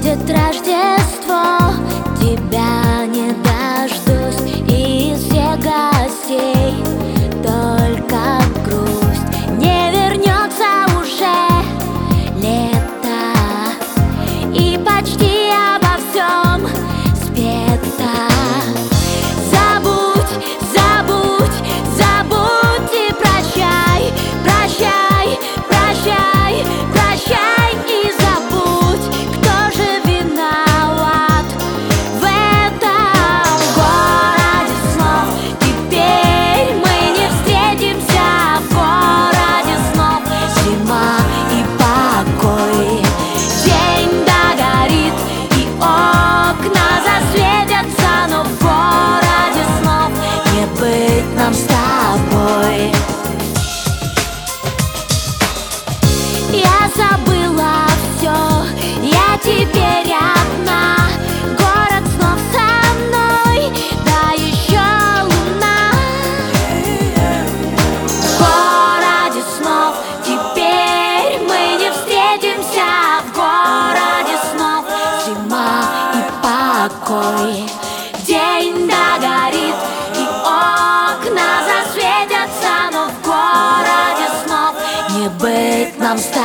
Будет Рождество, тебя не дождусь, и из всех гостей только грусть. Не вернется уже лето, и почти обо всем спето. Забудь, забудь, забудь и прощай, прощай, прощай, прощай и забудь. Кто же виноват в этом городе снов? Теперь мы не встретимся в городе снов. Зима и покой, день догорит и окна засветятся, но в городе снов не быть нам с тобой. Я забыла все, я теперь одна. Город снов со мной, да еще луна. В городе снов теперь мы не встретимся. В городе снов зима и покой, день догорит и окна засветятся, но в городе снов не быть нам с тобой.